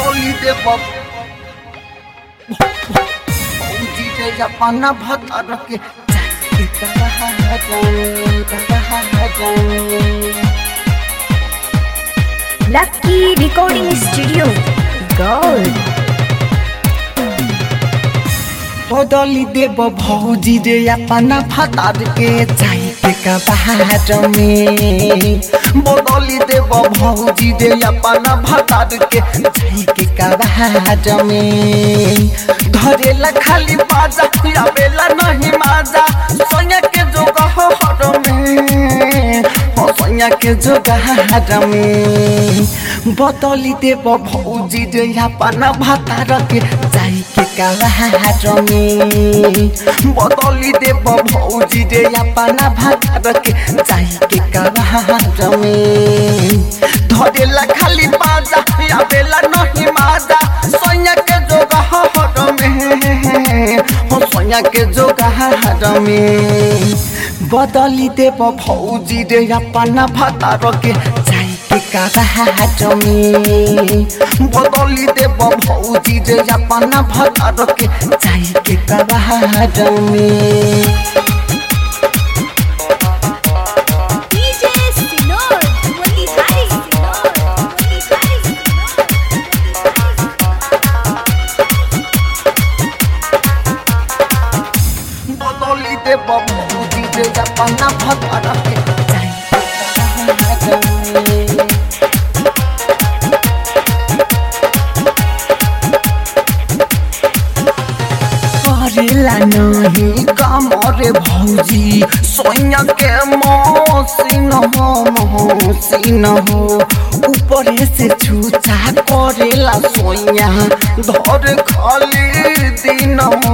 बदली देव भौजी रे अपना भतार के Lucky Recording Studio Gold बदली देव भौजी रे अपना भतार के जाई के कबार में बदली देव भौजी रे अपना भतार के जाई के कबार में धरेला खाली बाजा आवेला नहीं माजा सोया के जोगहर में सोया के जोगहर में बदली देव भौजी रे अपना भतार के जाई के कबार में बदली देव भौजी रे अपना भतार के जाई के कबार में धरेला खाली बाजा आवेला नहीं माजा सोया के जोगहर में सोया के जोगहर में बदली देव भौजी रे अपना भतार के जाई के कबार में बदली देव भौजी रे अपना भतार के जाई के कबार में बदली देव भौजी रे अपना भतार के जाई के कबार में करेला नहीं काम रे भौजी सोया के मौसीन हो ऊपर से छूचा करेला सोया धर खाली दिन हो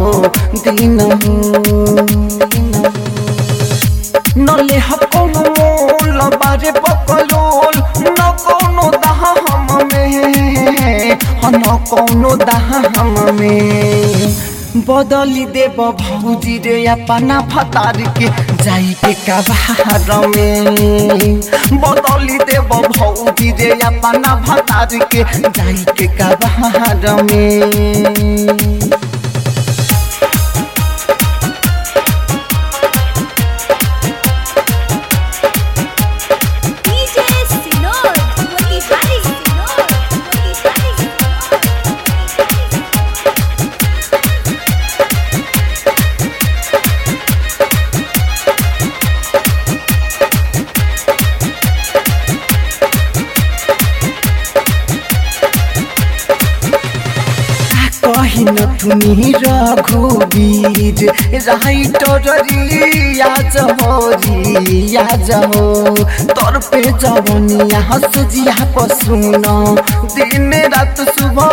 नले कोनो मोल बारे पकलोल न कोनो दाहम में न कोनो दाहम में बदली देव भौजी रे अपना भतार के जाई के कबार में बदली देव भौजी रे अपना भतार के जाई के कबार में कहिन तुनी रघुवीर राइटर रियाज हो तोर पे जवनिया हसजिया पसुन दिन रात सुबह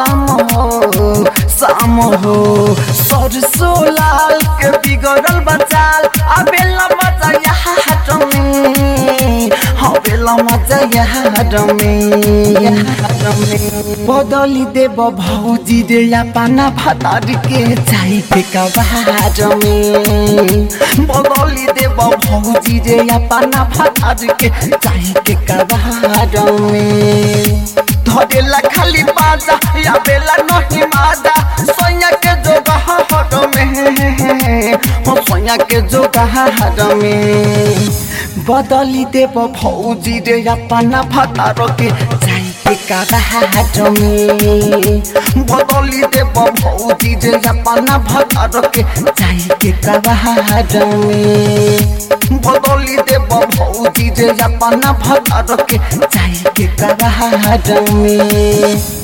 शाम हो सरसो लाल के बिगड़ल बचाल आबेला मजा हाट में हवेला मजा हाट में बदली देव भौजी रे अपना भतार के जाई के कबार में बदली देव भौजी रे अपना भतार के जाई के कबार में धरेला खाली बाजा आवेला नहीं माजा सोया के जोगहर में सोया के जोगहर में बदली देव भौजी रे अपना भतार के जाई के कबार में बदली देव भौजी रे अपना भतार के जाई के कबार में बदली देव भौजी रे अपना भतार के जाई के कबार में।